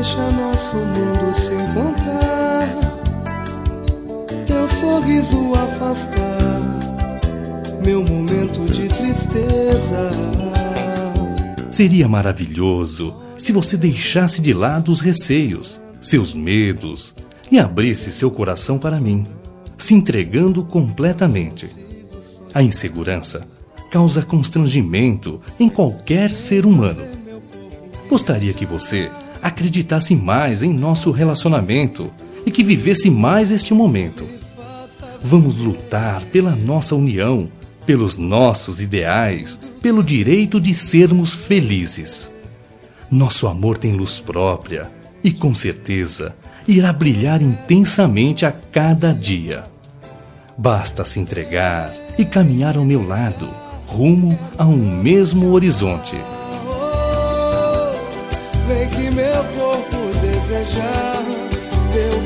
deixa nosso mundo se encontrar, teu sorriso afastar meu momento de tristeza. Seria maravilhoso se você deixasse de lado os receios, seus medos e abrisse seu coração para mim, se entregando completamente. A insegurança causa constrangimento em qualquer ser humano. Gostaria que você acreditasse mais em nosso relacionamento e que vivesse mais este momento. Vamos lutar pela nossa união, pelos nossos ideais, pelo direito de sermos felizes. Nosso amor tem luz própria e, com certeza, irá brilhar intensamente a cada dia. Basta se entregar e caminhar ao meu lado, rumo a um mesmo horizonte. Vem que meu corpo desejar teu